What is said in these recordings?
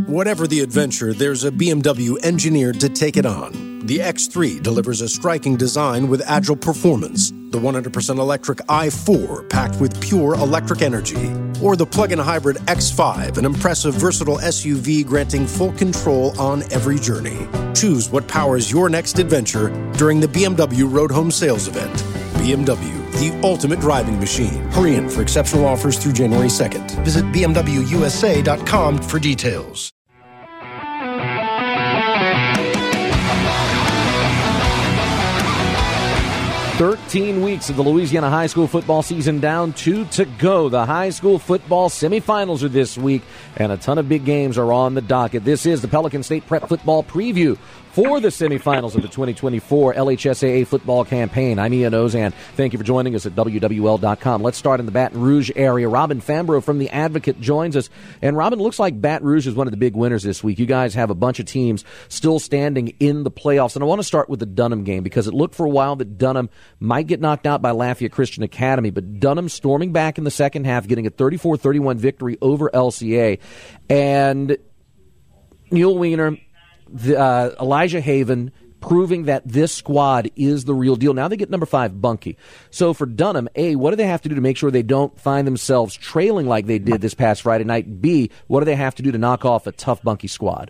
Whatever the adventure, there's a BMW engineered to take it on. The X3 delivers a striking design with agile performance. The 100% electric i4 packed with pure electric energy. Or the plug-in hybrid X5, an impressive, versatile SUV granting full control on every journey. Choose what powers your next adventure during the BMW Road Home Sales Event. BMW, the ultimate driving machine. Hurry in for exceptional offers through January 2nd. Visit bmwusa.com for details. "13 weeks of the Louisiana high school football season, down 2 to go. The high school football semifinals are this week, and a ton of big games are on the docket. This is the Pelican State Prep Football Preview for the semifinals of the 2024 LHSAA football campaign. I'm Ian Ozan. Thank you for joining us at WWL.com. Let's start in the Baton Rouge area. Robin Fambrough from The Advocate joins us. And Robin, looks like Baton Rouge is one of the big winners this week. You guys have a bunch of teams still standing in the playoffs. And I want to start with the Dunham game because it looked for a while that Dunham might get knocked out by Lafayette Christian Academy. But Dunham storming back in the second half, getting a 34-31 victory over LCA. And Neil Weiner, Elijah Haven, proving that this squad is the real deal. Now they get number 5, Bunkie. So for Dunham, A, what do they have to do to make sure they don't find themselves trailing like they did this past Friday night? B, what do they have to do to knock off a tough Bunkie squad?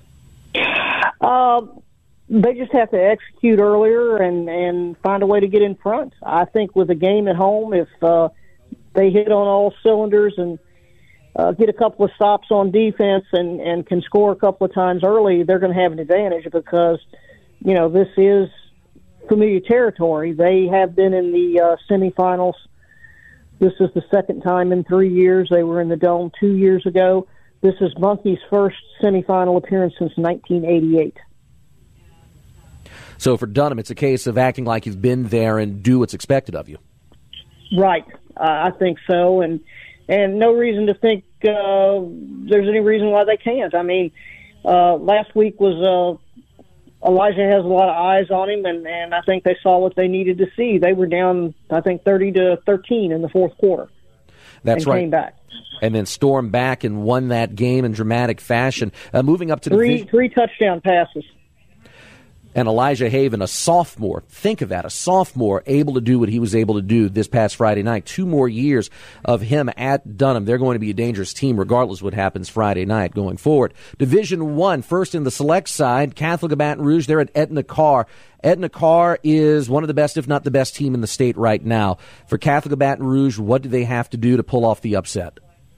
They just have to execute earlier and find a way to get in front. I think with a game at home, if they hit on all cylinders and get a couple of stops on defense and can score a couple of times early, they're going to have an advantage because, you know, this is familiar territory. They have been in the semifinals. This is the second time in 3 years. They were in the Dome 2 years ago. This is Bunkie's first semifinal appearance since 1988. So for Dunham, it's a case of acting like you've been there and do what's expected of you. Right. I think so. And no reason to think there's any reason why they can't. I mean, last week was Elijah has a lot of eyes on him, and I think they saw what they needed to see. They were down, I think, 30-13 in the fourth quarter. That's right. Came back. And then stormed back and won that game in dramatic fashion. Moving up to the three touchdown passes. And Elijah Haven, a sophomore, think of that, a sophomore able to do what he was able to do this past Friday night. 2 more years of him at Dunham. They're going to be a dangerous team regardless of what happens Friday night going forward. Division I, first in the select side, Catholic of Baton Rouge, they're at Etna Carr. Etna Carr is one of the best, if not the best team in the state right now. For Catholic of Baton Rouge, what do they have to do to pull off the upset?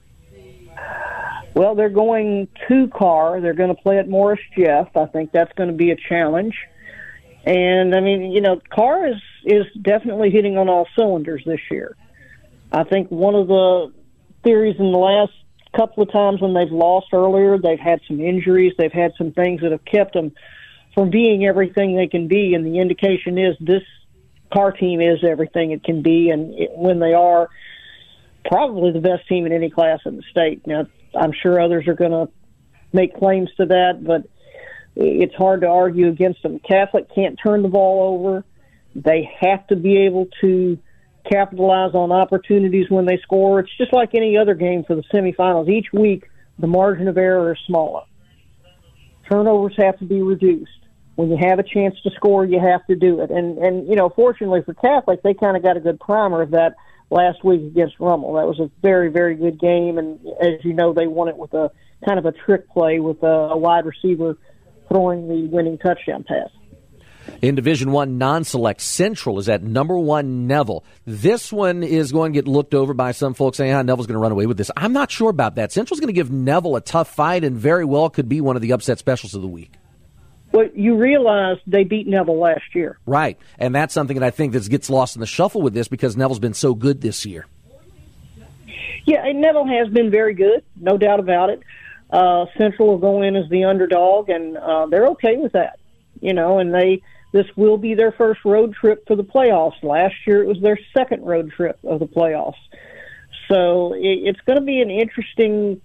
Well, they're going to Carr. They're going to play at Morris Jeff. I think that's going to be a challenge. And, I mean, you know, Carr is definitely hitting on all cylinders this year. I think one of the theories in the last couple of times when they've lost earlier, they've had some injuries. They've had some things that have kept them from being everything they can be. And the indication is this Carr team is everything it can be. And when they are probably the best team in any class in the state. Now, I'm sure others are going to make claims to that, but it's hard to argue against them. Catholic can't turn the ball over. They have to be able to capitalize on opportunities when they score. It's just like any other game for the semifinals. Each week, the margin of error is smaller. Turnovers have to be reduced. When you have a chance to score, you have to do it. And you know, fortunately for Catholic, they kind of got a good primer of that last week against Rummel. That was a very, very good game, and as you know, they won it with a kind of a trick play with a wide receiver throwing the winning touchdown pass. In Division I non-select, Central is at number 1 Neville. This one is going to get looked over by some folks saying, Neville's going to run away with this. I'm not sure about that. Central's going to give Neville a tough fight and very well could be one of the upset specials of the week. Well, you realize they beat Neville last year. Right, and that's something that I think that gets lost in the shuffle with this because Neville's been so good this year. Yeah, and Neville has been very good, no doubt about it. Central will go in as the underdog, and they're okay with that. You know, and this will be their first road trip for the playoffs. Last year it was their second road trip of the playoffs. So it's going to be an interesting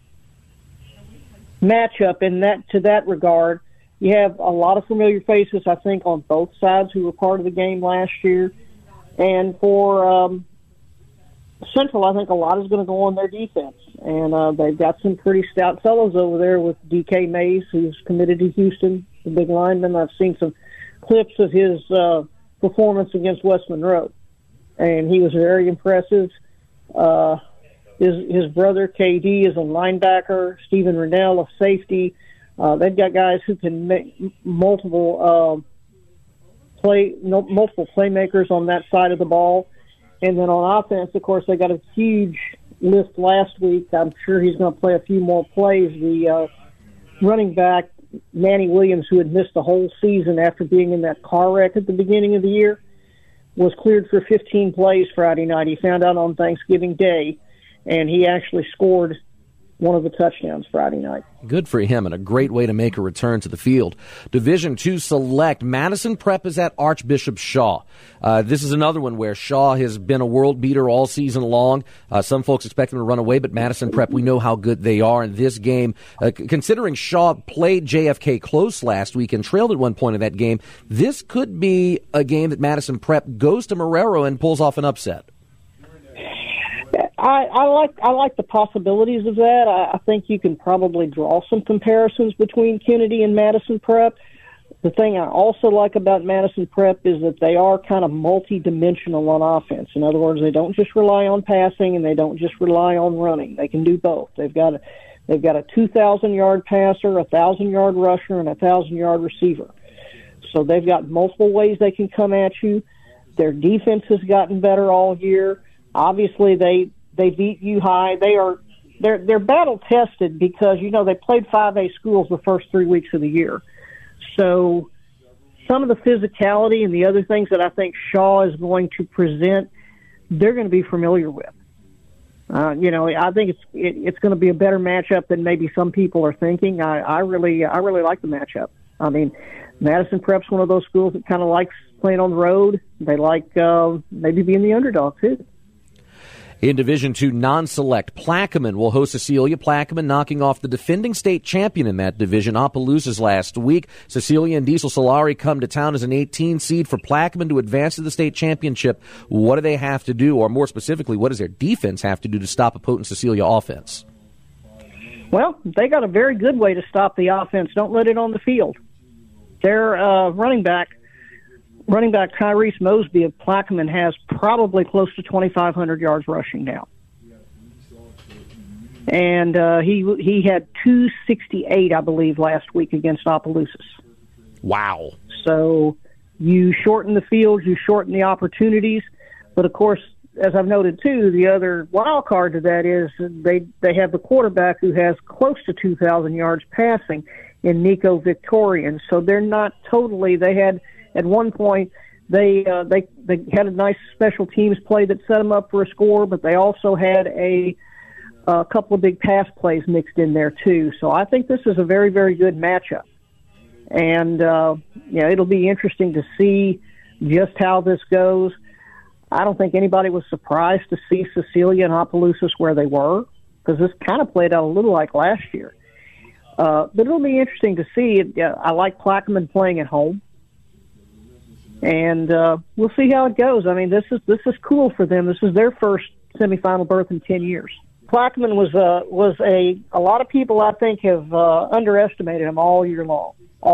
matchup to that regard. You have a lot of familiar faces, I think, on both sides who were part of the game last year. And for Central, I think a lot is going to go on their defense. And they've got some pretty stout fellows over there with D.K. Mays, who's committed to Houston, the big lineman. I've seen some clips of his performance against West Monroe, and he was very impressive. His brother, K.D., is a linebacker. Stephen Rennell, a safety. They've got guys who can make multiple playmakers on that side of the ball. And then on offense, of course, they got a huge lift last week. I'm sure he's going to play a few more plays. The running back, Manny Williams, who had missed the whole season after being in that car wreck at the beginning of the year, was cleared for 15 plays Friday night. He found out on Thanksgiving Day, and he actually scored one of the touchdowns Friday night. Good for him, and a great way to make a return to the field. Division II Select, Madison Prep is at Archbishop Shaw. This is another one where Shaw has been a world beater all season long. Some folks expect them to run away, but Madison Prep, we know how good they are in this game. Considering Shaw played JFK close last week and trailed at one point in that game, this could be a game that Madison Prep goes to Marrero and pulls off an upset. I like the possibilities of that. I think you can probably draw some comparisons between Kennedy and Madison Prep. The thing I also like about Madison Prep is that they are kind of multi-dimensional on offense. In other words, they don't just rely on passing and they don't just rely on running. They can do both. They've got a 2,000-yard passer, a 1,000-yard rusher, and a 1,000-yard receiver. So they've got multiple ways they can come at you. Their defense has gotten better all year. Obviously, they beat U High. They're battle tested because they played 5A schools the first 3 weeks of the year. So some of the physicality and the other things that I think Shaw is going to present, they're going to be familiar with. I think it's going to be a better matchup than maybe some people are thinking. I really like the matchup. I mean, Madison Prep's one of those schools that kind of likes playing on the road. They like maybe being the underdog too. In Division II non-select, Plaquemine will host Cecilia. Plaquemine knocking off the defending state champion in that division, Opelousas, last week. Cecilia and Diesel Solari come to town as an 18 seed for Plaquemine to advance to the state championship. What do they have to do, or more specifically, what does their defense have to do to stop a potent Cecilia offense? Well, they got a very good way to stop the offense. Don't let it on the field. Their running back Tyrese Mosby of Plaquemine has probably close to 2,500 yards rushing now. And he had 268, I believe, last week against Opelousas. Wow. So you shorten the field, you shorten the opportunities. But, of course, as I've noted, too, the other wild card to that is they have the quarterback who has close to 2,000 yards passing in Nico Victorian. So they're not totally – they had – at one point, they had a nice special teams play that set them up for a score, but they also had a couple of big pass plays mixed in there too. So I think this is a very, very good matchup, and it'll be interesting to see just how this goes. I don't think anybody was surprised to see Cecilia and Opelousas where they were, because this kind of played out a little like last year. But it'll be interesting to see. I like Plaquemine playing at home. And we'll see how it goes. I mean, this is cool for them. This is their first semifinal berth in 10 years. Plaquemine was a lot of people, I think, have underestimated him all year long.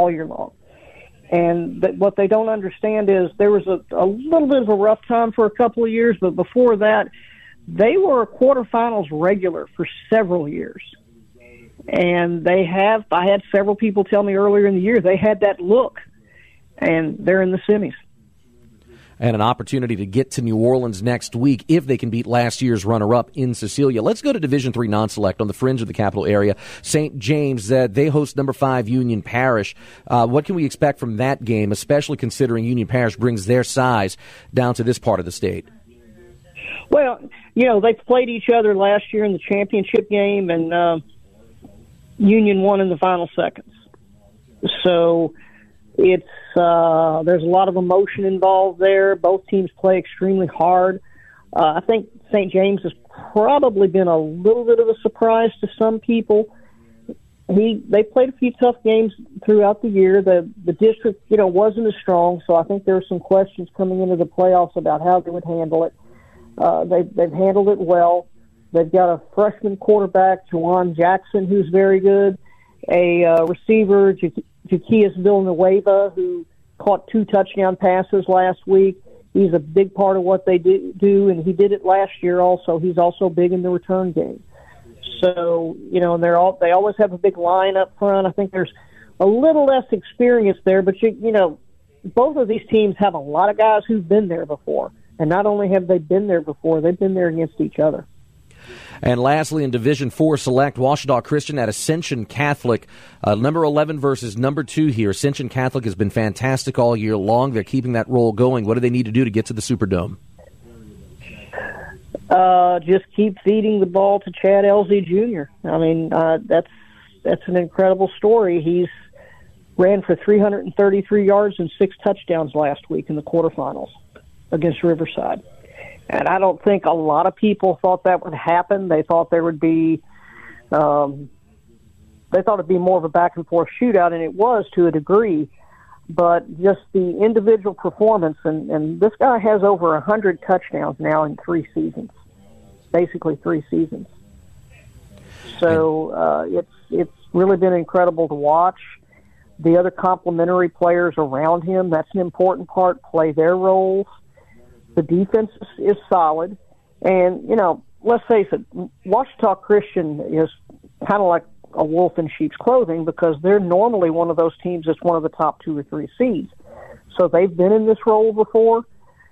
And what they don't understand is there was a little bit of a rough time for a couple of years, but before that, they were a quarterfinals regular for several years. And I had several people tell me earlier in the year they had that look. And they're in the semis. And an opportunity to get to New Orleans next week if they can beat last year's runner-up in Cecilia. Let's go to Division III non-select on the fringe of the capital area. St. James, they host number 5 Union Parish. What can we expect from that game, especially considering Union Parish brings their size down to this part of the state? Well, they played each other last year in the championship game, and Union won in the final seconds. So it's there's a lot of emotion involved there. Both teams play extremely hard. I think St. James has probably been a little bit of a surprise to some people. They played a few tough games throughout the year. The district, wasn't as strong, so I think there are some questions coming into the playoffs about how they would handle it. They've handled it well. They've got a freshman quarterback, Juwan Jackson, who's very good. A receiver, Jaquias Villanueva, who caught 2 touchdown passes last week. He's a big part of what they do, and he did it last year also. He's also big in the return game. So, and they always have a big line up front. I think there's a little less experience there, but both of these teams have a lot of guys who've been there before. And not only have they been there before, they've been there against each other. And lastly, in Division 4 Select, Ouachita Christian at Ascension Catholic, number 11 versus number 2 here. Ascension Catholic has been fantastic all year long. They're keeping that roll going. What do they need to do to get to the Superdome? Just keep feeding the ball to Chad Elzey Jr. I mean, that's an incredible story. He's ran for 333 yards and 6 touchdowns last week in the quarterfinals against Riverside. And I don't think a lot of people thought that would happen. They thought there would be, they thought it'd be more of a back and forth shootout, and it was to a degree. But just the individual performance, and this guy has over 100 touchdowns now in 3 seasons, basically 3 seasons. So it's really been incredible to watch. The other complementary players around him, that's an important part, play their roles. The defense is solid. And, let's face it, Ouachita Christian is kind of like a wolf in sheep's clothing because they're normally one of those teams that's one of the top 2 or 3 seeds. So they've been in this role before.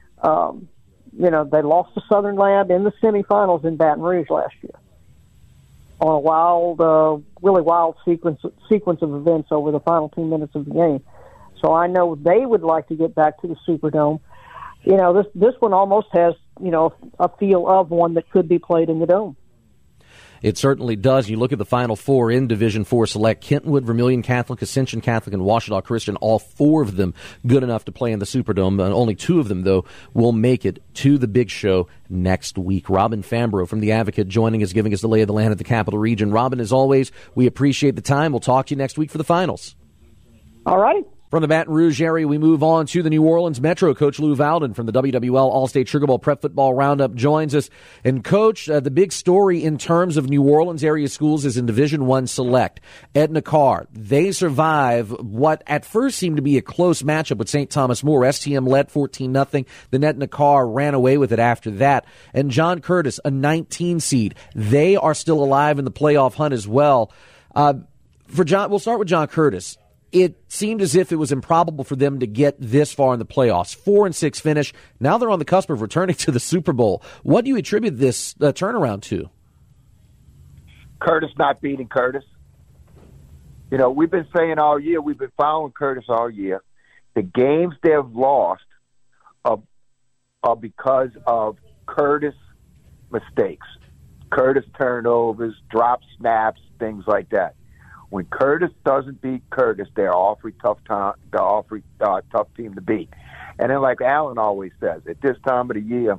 They lost to Southern Lab in the semifinals in Baton Rouge last year on a wild, really wild sequence of events over the final 2 minutes of the game. So I know they would like to get back to the Superdome. This one almost has, a feel of one that could be played in the Dome. It certainly does. You look at the Final Four in Division 4 Select, Kentwood, Vermilion Catholic, Ascension Catholic, and Ouachita Christian, all 4 of them good enough to play in the Superdome. Only 2 of them, though, will make it to the big show next week. Robin Fambrough from The Advocate joining us, giving us the lay of the land at the Capital Region. Robin, as always, we appreciate the time. We'll talk to you next week for the finals. All right. From the Baton Rouge area, we move on to the New Orleans Metro. Coach Lou Valden from the WWL All-State Sugar Bowl Prep Football Roundup joins us. And, Coach, the big story in terms of New Orleans area schools is in Division I Select. Edna Karr, they survive what at first seemed to be a close matchup with St. Thomas More. STM led 14-0. Then Edna Karr ran away with it after that. And John Curtis, a 19 seed. They are still alive in the playoff hunt as well. For John, we'll start with John Curtis. It seemed as if it was improbable for them to get this far in the playoffs. 4-6 finish. Now they're on the cusp of returning to the Super Bowl. What do you attribute this turnaround to? Curtis not beating Curtis. We've been saying all year, we've been following Curtis all year. The games they've lost are because of Curtis mistakes. Curtis turnovers, drop snaps, things like that. When Curtis doesn't beat Curtis, they're awfully tough team to beat. And then, like Alan always says, at this time of the year,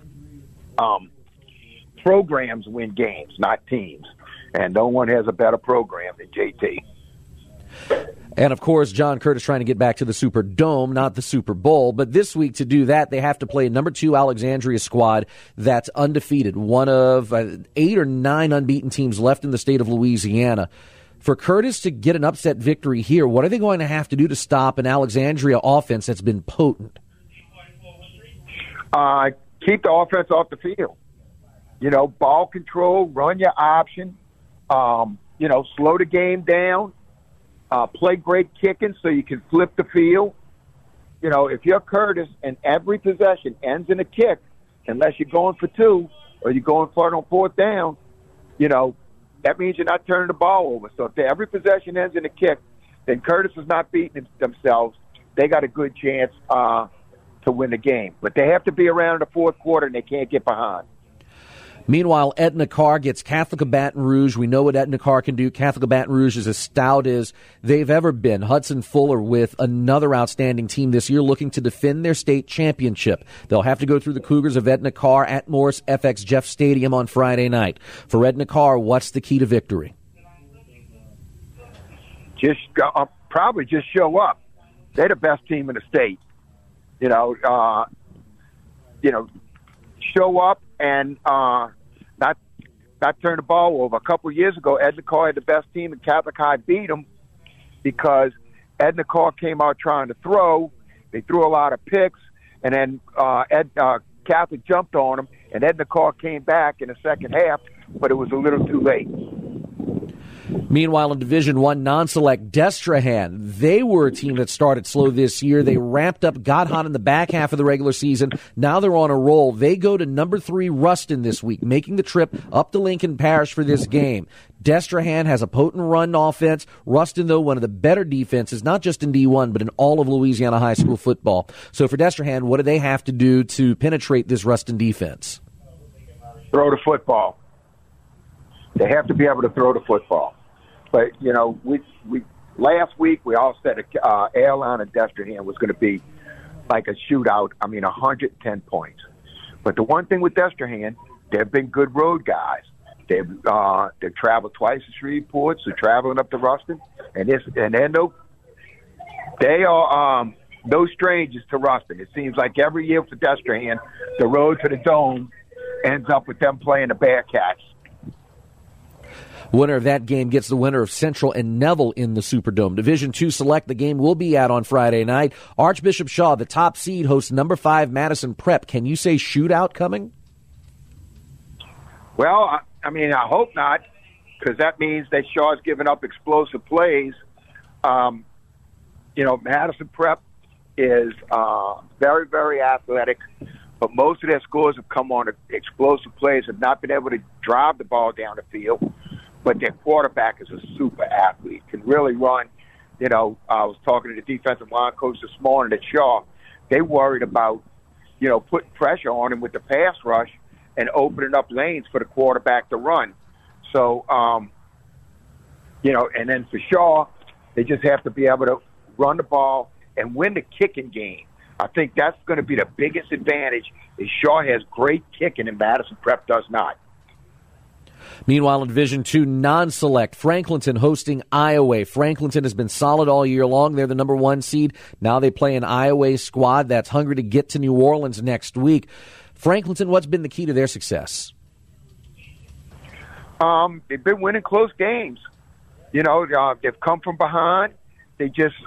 programs win games, not teams. And no one has a better program than JT. And, of course, John Curtis trying to get back to the Superdome, not the Super Bowl. But this week, to do that, they have to play a number 2 Alexandria squad that's undefeated, one of 8 or 9 unbeaten teams left in the state of Louisiana. For Curtis to get an upset victory here, what are they going to have to do to stop an Alexandria offense that's been potent? Keep the offense off the field. Ball control, run your option, slow the game down, play great kicking so you can flip the field. If you're Curtis and every possession ends in a kick, unless you're going for 2 or you're going for it on 4th down, that means you're not turning the ball over. So if every possession ends in a kick, then Curtis is not beating themselves. They got a good chance to win the game. But they have to be around in the 4th quarter, and they can't get behind. Meanwhile, Edna Karr gets Catholic of Baton Rouge. We know what Edna Karr can do. Catholic of Baton Rouge is as stout as they've ever been. Hudson Fuller with another outstanding team this year looking to defend their state championship. They'll have to go through the Cougars of Edna Karr at Morris FX Jeff Stadium on Friday night. For Edna Karr, what's the key to victory? Probably just show up. They're the best team in the state. show up and not turn the ball over. A couple of years ago, Edna Carr had the best team, and Catholic High beat them because Edna Carr came out trying to throw. They threw a lot of picks, and then Catholic jumped on them, and Edna Carr came back in the second half, but it was a little too late. Meanwhile, in Division I non-select, Destrehan, they were a team that started slow this year. They ramped up, got hot in the back half of the regular season. Now they're on a roll. They go to number 3 Ruston this week, making the trip up to Lincoln Parish for this game. Destrehan has a potent run offense. Ruston, though, one of the better defenses, not just in D1, but in all of Louisiana high school football. So for Destrehan, what do they have to do to penetrate this Ruston defense? Throw the football. They have to be able to throw the football. But, you know, we last week we all said Airline and Destrehan was going to be like a shootout. 110 points. But the one thing with Destrehan, they've been good road guys. They've traveled twice to Shreveport, so traveling up to Ruston, and they are no strangers to Ruston. It seems like every year for Destrehan, the road to the Dome ends up with them playing the Bearcats. Winner of that game gets the winner of Central and Neville in the Superdome. Division II Select, the game will be at on Friday night. Archbishop Shaw, the top seed, hosts number 5 Madison Prep. Can you say shootout coming? Well, I hope not, because that means that Shaw's giving up explosive plays. Madison Prep is very, very athletic, but most of their scores have come on explosive plays, have not been able to drive the ball down the field. But their quarterback is a super athlete, can really run. I was talking to the defensive line coach this morning at Shaw. They worried about, putting pressure on him with the pass rush and opening up lanes for the quarterback to run. So, and then for Shaw, they just have to be able to run the ball and win the kicking game. I think that's going to be the biggest advantage, is Shaw has great kicking and Madison Prep does not. Meanwhile, in Division II non-select, Franklinton hosting Iowa. Franklinton has been solid all year long. They're the number 1 seed. Now they play an Iowa squad that's hungry to get to New Orleans next week. Franklinton, what's been the key to their success? They've been winning close games. They've come from behind. They just,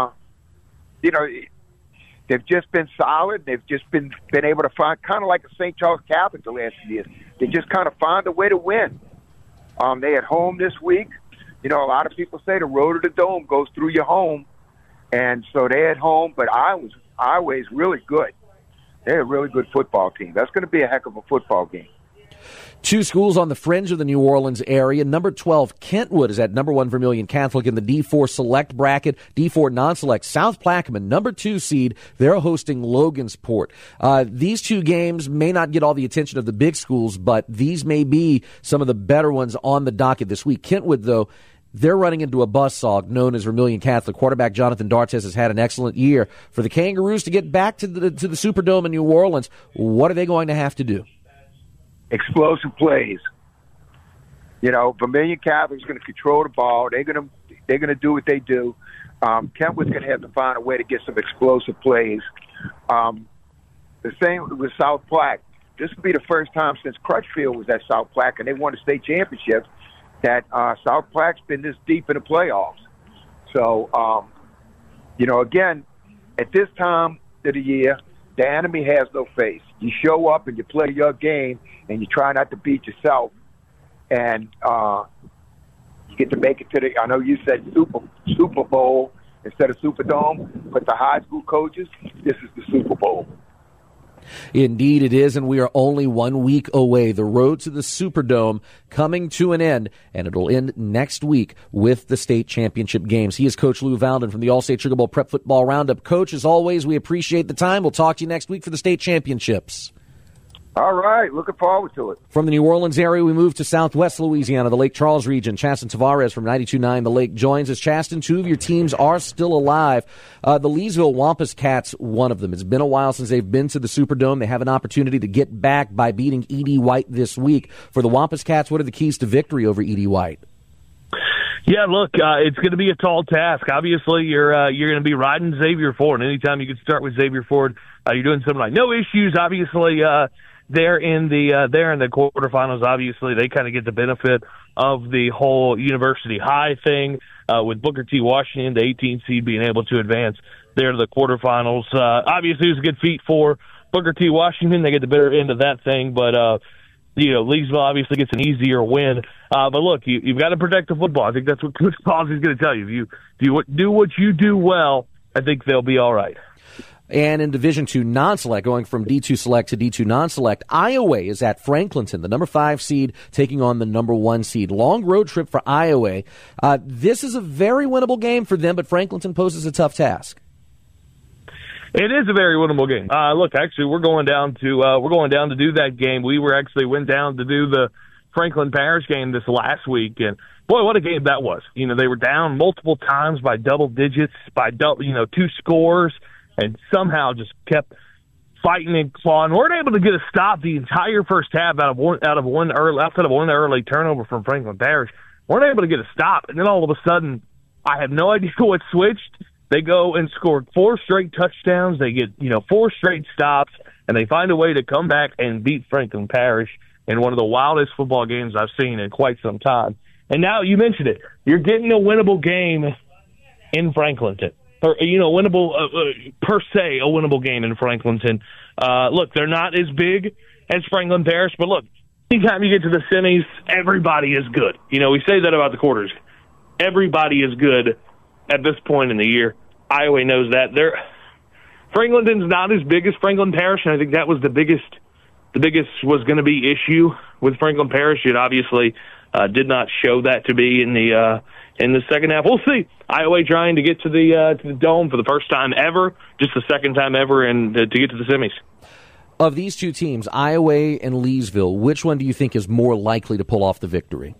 they've just been solid. They've just been able to find, kind of like a St. Charles Catholic the last few years. They just kind of find a way to win. They at home this week. A lot of people say the road to the Dome goes through your home, and so they're at home. But Iowa is really good. They're a really good football team. That's going to be a heck of a football game. 2 schools on the fringe of the New Orleans area. Number 12, Kentwood, is at number 1 Vermilion Catholic in the D4 select bracket. D4 non-select, South Plaquemine, number 2 seed. They're hosting Logansport. These 2 games may not get all the attention of the big schools, but these may be some of the better ones on the docket this week. Kentwood, though, they're running into a buzzsaw known as Vermilion Catholic. Quarterback Jonathan Dartes has had an excellent year. For the Kangaroos to get back to the Superdome in New Orleans, what are they going to have to do? Explosive plays. Vermilion Catholic's going to control the ball. They're going to do what they do. Kentwood's going to have to find a way to get some explosive plays. The same with South Plaque. This will be the first time since Crutchfield was at South Plaque and they won a state championship that South Plaque's been this deep in the playoffs. So, again, at this time of the year, the enemy has no face. You show up and you play your game and you try not to beat yourself. And you get to make it to the, I know you said Super Bowl instead of Superdome, but the high school coaches, this is the Super Bowl. Indeed it is, and we are only 1 week away. The road to the Superdome coming to an end, and it'll end next week with the state championship games. He is Coach Lou Valden from the All-State Sugar Bowl Prep Football Roundup. Coach, as always, we appreciate the time. We'll talk to you next week for the state championships. All right, looking forward to it. From the New Orleans area, we move to southwest Louisiana, the Lake Charles region. Chasten Tavares from 92.9 The Lake joins us. Chasten, 2 of your teams are still alive. The Leesville Wampus Cats, one of them. It's been a while since they've been to the Superdome. They have an opportunity to get back by beating E.D. White this week. For the Wampus Cats, what are the keys to victory over E.D. White? Yeah, look, it's going to be a tall task. Obviously, you're going to be riding Xavier Ford. Anytime you can start with Xavier Ford, you're doing something like no issues. Obviously, they're in the quarterfinals. Obviously, they kind of get the benefit of the whole University High thing with Booker T. Washington, the 18th seed, being able to advance there to the quarterfinals. Obviously, it was a good feat for Booker T. Washington. They get the better end of that thing, but Leesville obviously gets an easier win. But look, you've got to protect the football. I think that's what Coach Posey is going to tell you. If you do what you do well, I think they'll be all right. And in Division II non-select, going from D2 select to D2 non-select, Iowa is at Franklinton, the number 5 seed, taking on the number 1 seed. Long road trip for Iowa. This is a very winnable game for them, but Franklinton poses a tough task. It is a very winnable game. Look, actually, we're going down to do that game. We went down to do the Franklin Parish game this last week, and boy, what a game that was. They were down multiple times by double digits, by 2 scores, and somehow just kept fighting and clawing. Weren't able to get a stop the entire first half outside of one early turnover from Franklin Parish. Weren't able to get a stop, and then all of a sudden, I have no idea what switched. They go and score 4 straight touchdowns. They get 4 straight stops, and they find a way to come back and beat Franklin Parish in one of the wildest football games I've seen in quite some time. And now you mentioned it, you're getting a winnable game in Franklinton. Or, winnable, per se, a winnable game in Franklinton. Look, they're not as big as Franklin Parish, but look, anytime you get to the semis, everybody is good. We say that about the quarters. Everybody is good at this point in the year. Iowa knows that. Franklinton's not as big as Franklin Parish, and I think that was the biggest was going to be issue with Franklin Parish. It obviously did not show that to be in the second half. We'll see. Iowa trying to get to the Dome for the first time ever, just the second time ever, and to get to the semis. Of these two teams, Iowa and Leesville, which one do you think is more likely to pull off the victory?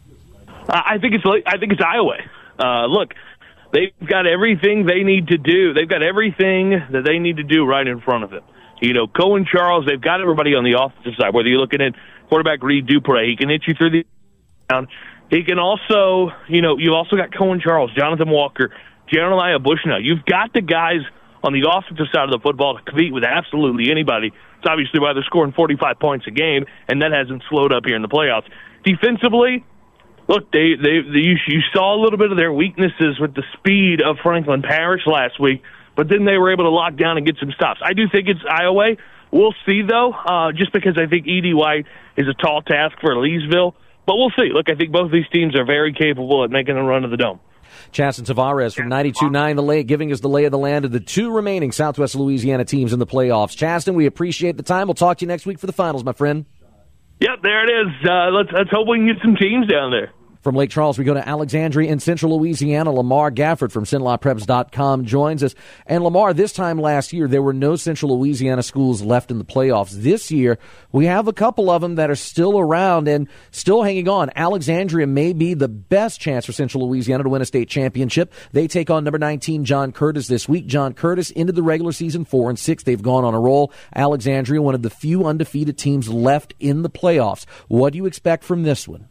I think it's Iowa. Look, they've got everything they need to do. They've got everything that they need to do right in front of them. Cohen Charles, they've got everybody on the offensive side, whether you're looking at quarterback Reed Dupre, he can hit you through the ground. He can also, you've also got Cohen Charles, Jonathan Walker, Jeremiah Bushnell. You've got the guys on the offensive side of the football to compete with absolutely anybody. It's obviously why they're scoring 45 points a game, and that hasn't slowed up here in the playoffs. Defensively, look, you saw a little bit of their weaknesses with the speed of Franklin Parish last week, but then they were able to lock down and get some stops. I do think it's Iowa. We'll see, though, just because I think E.D. White is a tall task for Leesville. But we'll see. Look, I think both of these teams are very capable at making a run to the Dome. Chasten Tavares from 92.9 The Lake, giving us the lay of the land of the 2 remaining Southwest Louisiana teams in the playoffs. Chasten, we appreciate the time. We'll talk to you next week for the finals, my friend. Yep, there it is. Let's hope we can get some teams down there. From Lake Charles, we go to Alexandria in Central Louisiana. Lamar Gafford from SinlawPreps.com joins us. And Lamar, this time last year, there were no Central Louisiana schools left in the playoffs. This year, we have a couple of them that are still around and still hanging on. Alexandria may be the best chance for Central Louisiana to win a state championship. They take on number 19, John Curtis, this week. John Curtis ended the regular season 4-6. They've gone on a roll. Alexandria, one of the few undefeated teams left in the playoffs. What do you expect from this one?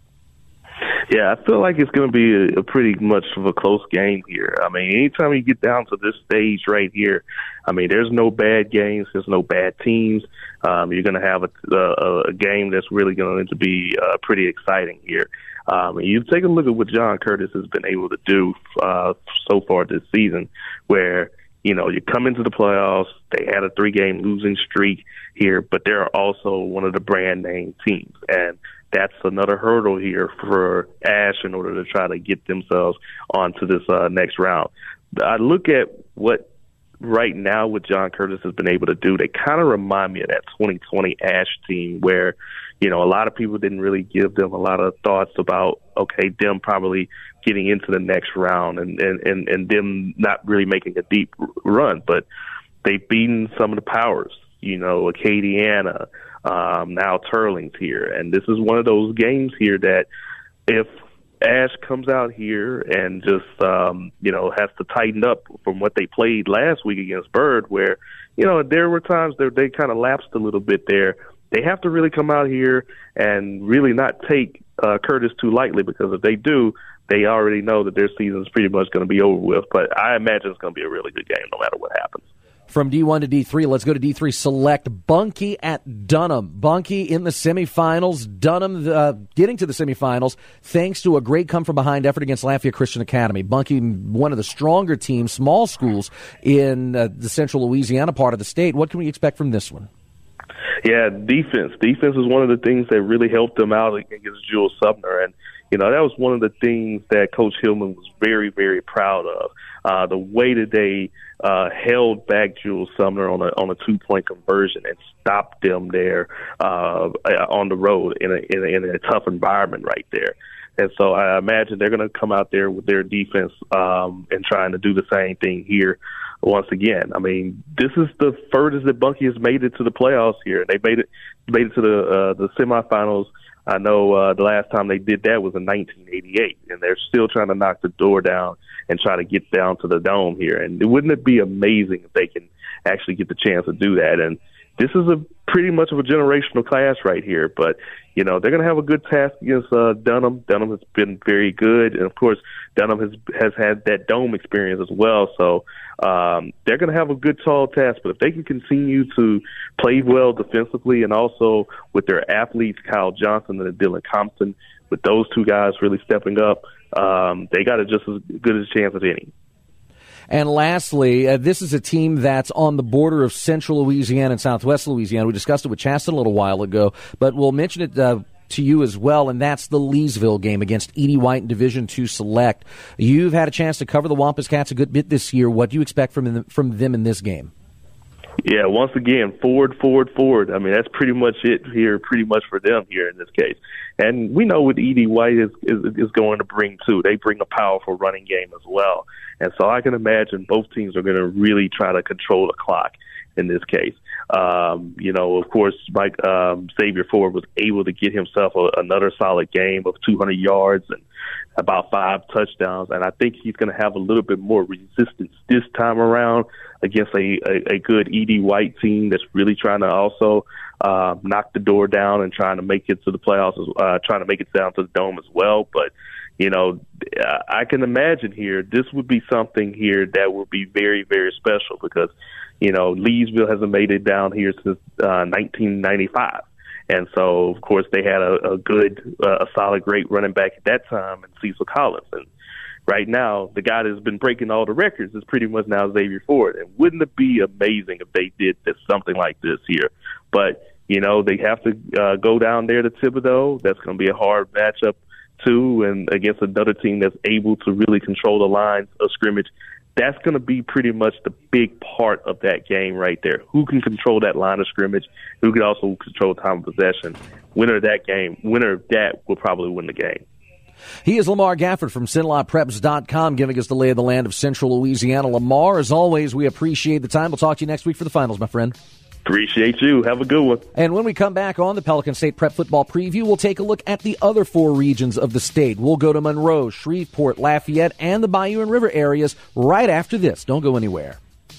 Yeah, I feel like it's going to be a pretty much of a close game here. I mean, anytime you get down to this stage right here, I mean, there's no bad games, there's no bad teams. You're going to have a game that's really going to be pretty exciting here. You take a look at what John Curtis has been able to do so far this season, where you come into the playoffs, they had a 3-game losing streak here, but they're also one of the brand name teams, and that's another hurdle here for Ash in order to try to get themselves onto this next round. I look at what right now what John Curtis has been able to do. They kind of remind me of that 2020 Ash team where, a lot of people didn't really give them a lot of thoughts about, them probably getting into the next round and them not really making a deep run. But they've beaten some of the powers, Acadiana, now Turling's here. And this is one of those games here that if Ash comes out here and just, has to tighten up from what they played last week against Byrd, where, there were times that they kind of lapsed a little bit there. They have to really come out here and really not take Curtis too lightly, because if they do, they already know that their season is pretty much going to be over with. But I imagine it's going to be a really good game no matter what happens. From D1 to D3, let's go to D3 Select. Bunkie at Dunham. Bunkie in the semifinals. Dunham getting to the semifinals thanks to a great come-from-behind effort against Lafayette Christian Academy. Bunkie, one of the stronger teams, small schools in the central Louisiana part of the state. What can we expect from this one? Yeah, defense. Defense is one of the things that really helped them out against Jules Sumner. And, you know, that was one of the things that Coach Hillman was very, very proud of. The way that they held back Jules Sumner on a 2-point conversion and stopped them there on the road in a tough environment right there. And so I imagine they're going to come out there with their defense and trying to do the same thing here once again. I mean, this is the furthest that Bunkie has made it to the playoffs here. They made it to the semifinals. I know the last time they did that was in 1988, and they're still trying to knock the door down and try to get down to the Dome here. And wouldn't it be amazing if they can actually get the chance to do that? And this is a pretty much of a generational class right here. But, you know, they're going to have a good task against Dunham. Dunham has been very good. And, of course, Dunham has had that Dome experience as well. So they're going to have a good, tall task. But if they can continue to play well defensively and also with their athletes, Kyle Johnson and Dylan Compton, with those two guys really stepping up, they got just as good a chance as any. And lastly, this is a team that's on the border of central Louisiana and southwest Louisiana. We discussed it with Chaston a little while ago, but we'll mention it to you as well, and that's the Leesville game against Edie White in Division II Select. You've had a chance to cover the Wampus Cats a good bit this year. What do you expect from them in this game? Yeah, once again, forward. I mean, that's pretty much it here, pretty much for them here in this case. And we know what Edie White is going to bring, too. They bring a powerful running game as well. And so I can imagine both teams are going to really try to control the clock in this case. You know, of course, Mike Xavier Ford was able to get himself another solid game of 200 yards and about 5 touchdowns. And I think he's going to have a little bit more resistance this time around against a good Edie White team that's really trying to also knock the door down and trying to make it to the playoffs, trying to make it down to the Dome as well. But, you know, I can imagine here this would be something here that would be very, very special because, you know, Leesville hasn't made it down here since 1995. And so, of course, they had a good, solid, great running back at that time in Cecil Collins. And right now, the guy that's been breaking all the records is pretty much now Xavier Ford. And wouldn't it be amazing if they did something like this here? But, you know, they have to go down there to Thibodaux. That's going to be a hard matchup, too, and against another team that's able to really control the lines of scrimmage. That's going to be pretty much the big part of that game right there. Who can control that line of scrimmage? Who can also control time of possession? Winner of that will probably win the game. He is Lamar Gafford from SinlotPreps.com, giving us the lay of the land of central Louisiana. Lamar, as always, we appreciate the time. We'll talk to you next week for the finals, my friend. Appreciate you. Have a good one. And when we come back on the Pelican State Prep Football Preview, we'll take a look at the other 4 regions of the state. We'll go to Monroe, Shreveport, Lafayette, and the Bayou and River areas right after this. Don't go anywhere.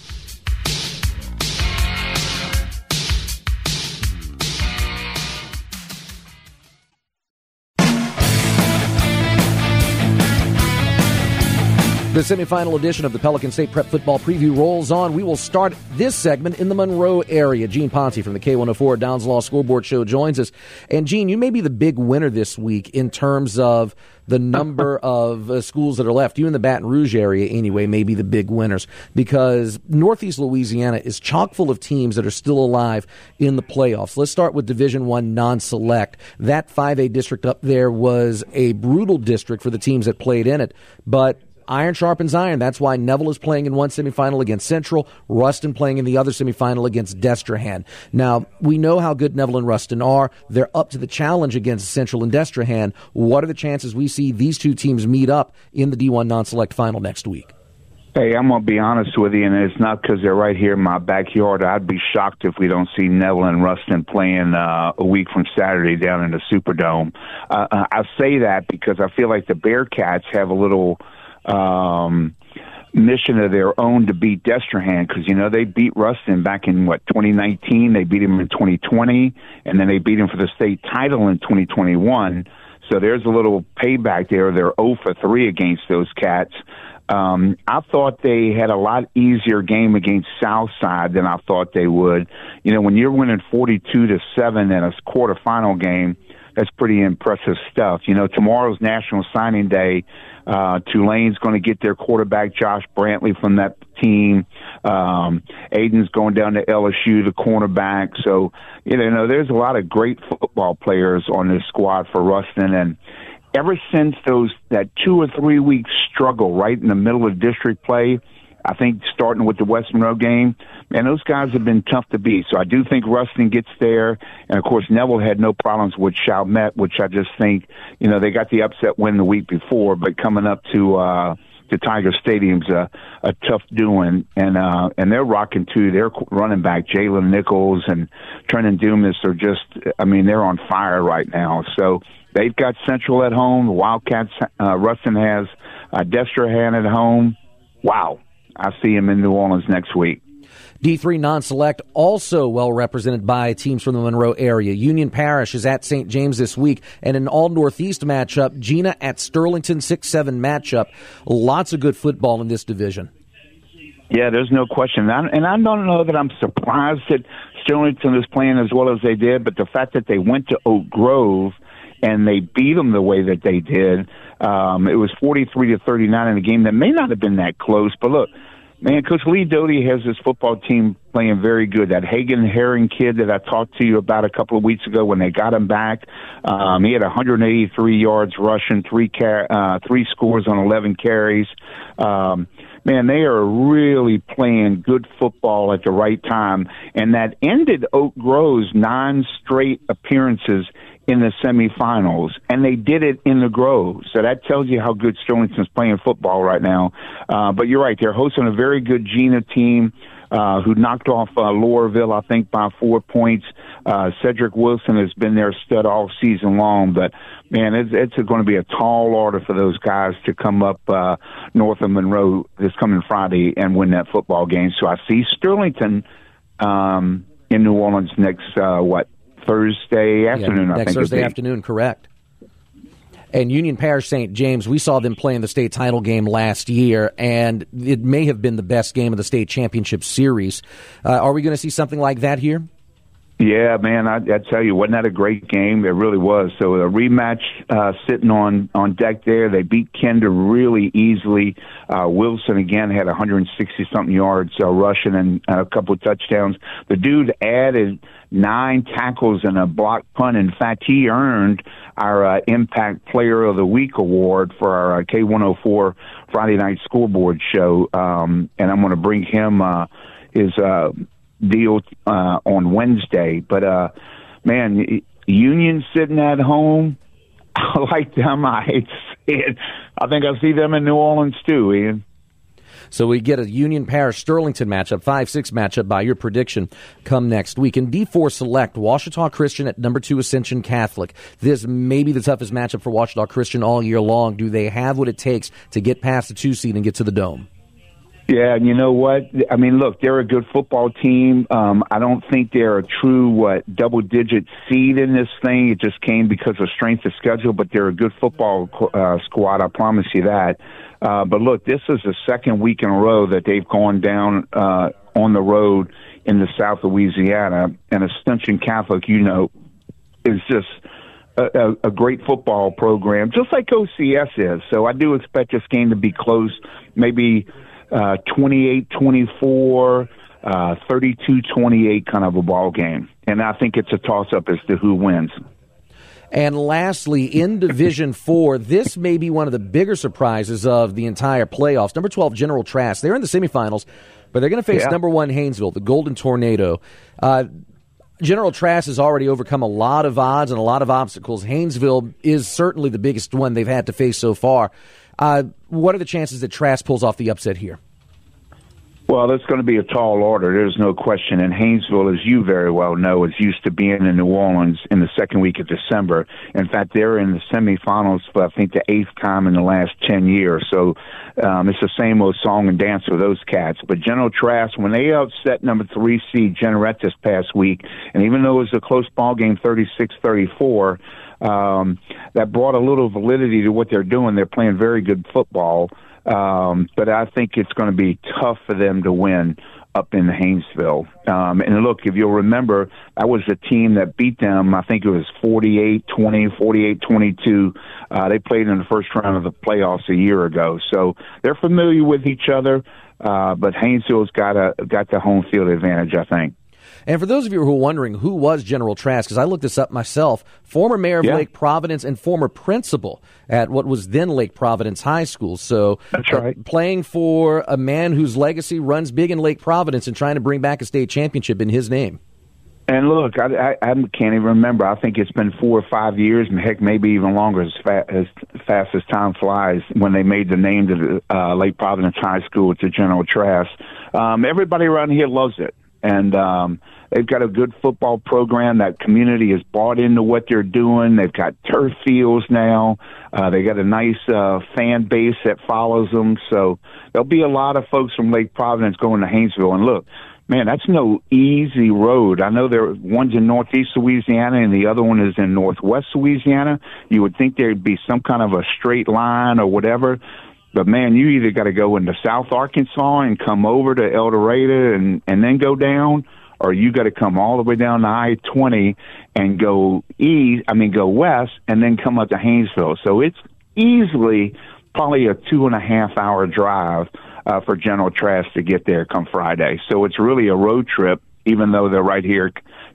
The semifinal edition of the Pelican State Prep Football Preview rolls on. We will start this segment in the Monroe area. Gene Ponte from the K104 Downs Law Scoreboard Show joins us. And, Gene, you may be the big winner this week in terms of the number of schools that are left. You in the Baton Rouge area, anyway, may be the big winners because Northeast Louisiana is chock full of teams that are still alive in the playoffs. Let's start with Division I non-select. That 5A district up there was a brutal district for the teams that played in it, but iron sharpens iron. That's why Neville is playing in one semifinal against Central, Ruston playing in the other semifinal against Destrehan. Now, we know how good Neville and Ruston are. They're up to the challenge against Central and Destrehan. What are the chances we see these two teams meet up in the D1 non-select final next week? Hey, I'm going to be honest with you, and it's not because they're right here in my backyard. I'd be shocked if we don't see Neville and Ruston playing a week from Saturday down in the Superdome. I say that because I feel like the Bearcats have a little mission of their own to beat Destrehan because, you know, they beat Ruston back in, 2019. They beat him in 2020, and then they beat him for the state title in 2021. So there's a little payback there. They're 0 for 3 against those cats. I thought they had a lot easier game against Southside than I thought they would. You know, when you're winning 42-7 in a quarterfinal game, that's pretty impressive stuff. You know, tomorrow's National Signing Day. Tulane's going to get their quarterback, Josh Brantley, from that team. Aiden's going down to LSU, the cornerback. So, you know, there's a lot of great football players on this squad for Ruston. And ever since that 2 or 3 week struggle right in the middle of district play, I think starting with the West Monroe game, man, those guys have been tough to beat. So I do think Ruston gets there. And, of course, Neville had no problems with Chalmette, which I just think, you know, they got the upset win the week before, but coming up to Tiger Stadium's a tough doing. And they're rocking, too. Their running back, Jalen Nichols and Trenton Dumas are just, I mean, they're on fire right now. So they've got Central at home. The Wildcats, Ruston has Destrehan at home. Wow. I see him in New Orleans next week. D3 non-select also well represented by teams from the Monroe area. Union Parish is at St. James this week, and an all-Northeast matchup. Gina at Sterlington, 6-7 matchup. Lots of good football in this division. Yeah, there's no question. And I don't know that I'm surprised that Sterlington is playing as well as they did, but the fact that they went to Oak Grove and they beat them the way that they did, it was 43-39 in a game that may not have been that close. But look, man, Coach Lee Doty has this football team playing very good. That Hagen Herring kid that I talked to you about a couple of weeks ago when they got him back, he had 183 yards rushing, three scores on 11 carries. Man, they are really playing good football at the right time. And that ended Oak Grove's 9 straight appearances in the semifinals, and they did it in the Grove. So that tells you how good Sterlington's playing football right now. But you're right, they're hosting a very good Gina team who knocked off Loreauville, I think, by 4 points. Cedric Wilson has been their stud all season long, but man, it's going to be a tall order for those guys to come up north of Monroe this coming Friday and win that football game. So I see Sterlington in New Orleans next, Thursday afternoon, I think. Next Thursday afternoon, correct. And Union Parish St. James, we saw them play in the state title game last year, and it may have been the best game of the state championship series. Are we going to see something like that here? Yeah, man, I tell you, wasn't that a great game? It really was. So a rematch sitting on deck there. They beat Kinder really easily. Wilson, again, had 160-something yards rushing and a couple of touchdowns. The dude added 9 tackles and a block punt. In fact, he earned our Impact Player of the Week award for our K104 Friday night scoreboard show. And I'm going to bring him his deal on Wednesday. But, man, Union sitting at home, I like them. I hate to see it. I think I see them in New Orleans too, Ian. So we get a Union Parish Sterlington matchup, 5-6 matchup by your prediction come next week. In D4 Select, Ouachita Christian at number 2 Ascension Catholic. This may be the toughest matchup for Ouachita Christian all year long. Do they have what it takes to get past the 2 seed and get to the Dome? Yeah, and you know what? I mean, look, they're a good football team. I don't think they're a true, double-digit seed in this thing. It just came because of strength of schedule, but they're a good football squad, I promise you that. But look, this is the second week in a row that they've gone down on the road in the South Louisiana, and Ascension Catholic, you know, is just a great football program, just like OCS is. So I do expect this game to be close, maybe 28-24, 32-28 kind of a ball game. And I think it's a toss-up as to who wins. And lastly, in Division 4, this may be one of the bigger surprises of the entire playoffs. Number 12, General Trask. They're in the semifinals, but they're going to face number 1, Haynesville, the Golden Tornado. General Trask has already overcome a lot of odds and a lot of obstacles. Haynesville is certainly the biggest one they've had to face so far. What are the chances that Trask pulls off the upset here? Well, that's going to be a tall order. There's no question. And Haynesville, as you very well know, is used to being in New Orleans in the second week of December. In fact, they're in the semifinals for, I think, the 8th time in the last 10 years. So it's the same old song and dance with those cats. But General Trask, when they upset number 3 seed Jeanerette this past week, and even though it was a close ball game, 36-34, that brought a little validity to what they're doing. They're playing very good football. But I think it's going to be tough for them to win up in Haynesville. And look, if you'll remember, that was the team that beat them. I think it was 48-20, 48-22. They played in the first round of the playoffs a year ago. So they're familiar with each other, but Haynesville's got the home field advantage, I think. And for those of you who are wondering who was General Trask, because I looked this up myself, former mayor of Lake Providence and former principal at what was then Lake Providence High School. So that's right. Playing for a man whose legacy runs big in Lake Providence and trying to bring back a state championship in his name. And look, I can't even remember. I think it's been 4 or 5 years, heck, maybe even longer, as fast as time flies, when they made the name to the Lake Providence High School to General Trask. Everybody around here loves it. And they've got a good football program. That community has bought into what they're doing. They've got turf fields now. They got a nice fan base that follows them. So there'll be a lot of folks from Lake Providence going to Haynesville. And look, man, that's no easy road. I know one's in northeast Louisiana and the other one is in northwest Louisiana. You would think there'd be some kind of a straight line or whatever. But, man, you either got to go into South Arkansas and come over to El Dorado and then go down, or you got to come all the way down to I-20 and go west and then come up to Haynesville. So it's easily probably a 2.5-hour drive for General Trask to get there come Friday. So it's really a road trip, even though they're right here,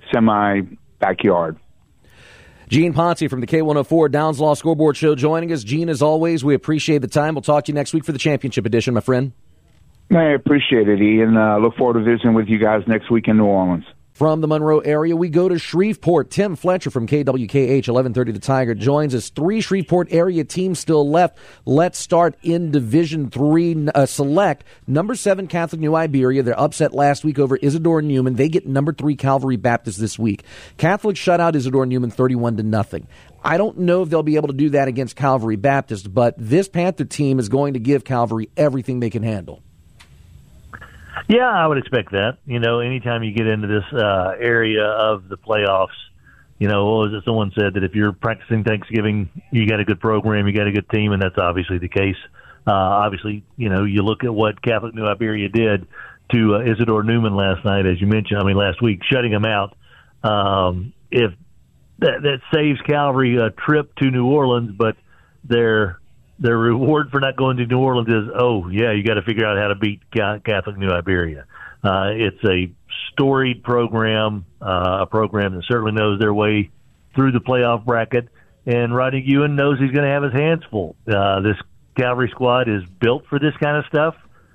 semi-backyard. Gene Ponce from the K104 Downs Law Scoreboard Show joining us. Gene, as always, we appreciate the time. We'll talk to you next week for the championship edition, my friend. I appreciate it, Ian. Look forward to visiting with you guys next week in New Orleans. From the Monroe area, we go to Shreveport. Tim Fletcher from KWKH 1130 The Tiger joins us. 3 Shreveport area teams still left. Let's start in Division 3 Select. Number 7 Catholic New Iberia. They're upset last week over Isidore Newman. They get number 3 Calvary Baptist this week. Catholic shut out Isidore Newman 31-0. I don't know if they'll be able to do that against Calvary Baptist, but this Panther team is going to give Calvary everything they can handle. Yeah, I would expect that. You know, anytime you get into this area of the playoffs, you know, as someone said, that if you're practicing Thanksgiving, you got a good program, you got a good team, and that's obviously the case. Obviously, you know, you look at what Catholic New Iberia did to Isidore Newman last night, as you mentioned, last week, shutting him out. If that saves Calvary a trip to New Orleans, but their reward for not going to New Orleans is, you got to figure out how to beat Catholic New Iberia. It's a storied program, a program that certainly knows their way through the playoff bracket, and Rodney Ewan knows he's going to have his hands full. This Calvary squad is built for this kind of stuff.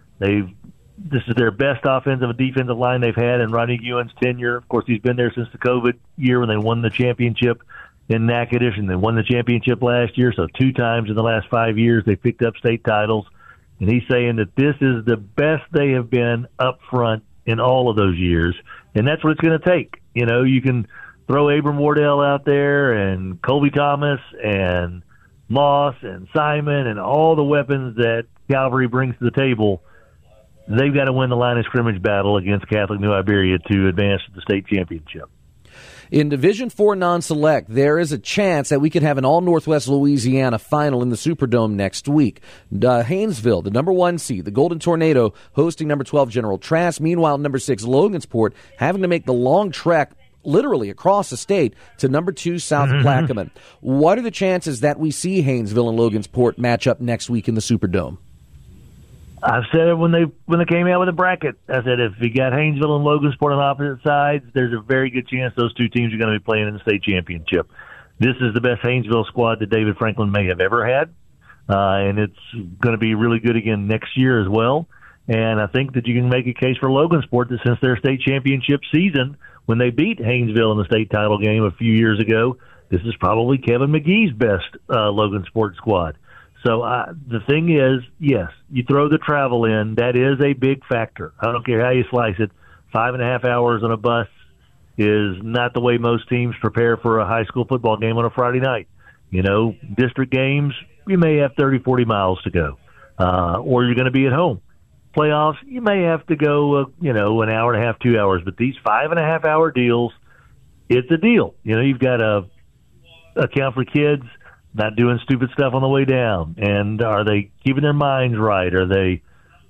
This is their best offensive and defensive line they've had in Rodney Ewan's tenure. Of course, he's been there since the COVID year when they won the championship in Natchitoches, and they won the championship last year. So 2 times in the last 5 years they picked up state titles. And he's saying that this is the best they have been up front in all of those years. And that's what it's going to take. You know, you can throw Abram Wardell out there and Colby Thomas and Moss and Simon and all the weapons that Calvary brings to the table. They've got to win the line of scrimmage battle against Catholic New Iberia to advance to the state championship. In Division 4 non-select, there is a chance that we could have an all-Northwest Louisiana final in the Superdome next week. Haynesville, the number 1 seed, the Golden Tornado, hosting number 12 General Trask. Meanwhile, number 6 Logansport having to make the long trek literally across the state to number 2 South Plaquemine. What are the chances that we see Haynesville and Logansport match up next week in the Superdome? I've said it when they came out with a bracket. I said if you got Haynesville and Logansport on opposite sides, there's a very good chance those 2 teams are going to be playing in the state championship. This is the best Haynesville squad that David Franklin may have ever had, and it's going to be really good again next year as well. And I think that you can make a case for Logansport that since their state championship season, when they beat Haynesville in the state title game a few years ago, this is probably Kevin McGee's best Logansport squad. So the thing is, yes, you throw the travel in. That is a big factor. I don't care how you slice it. 5.5 hours on a bus is not the way most teams prepare for a high school football game on a Friday night. You know, district games, you may have 30, 40 miles to go, or you're going to be at home. Playoffs, you may have to go, an hour and a half, 2 hours. But these 5.5 hour deals, it's a deal. You know, you've got a account for kids not doing stupid stuff on the way down? And are they keeping their minds right? Are they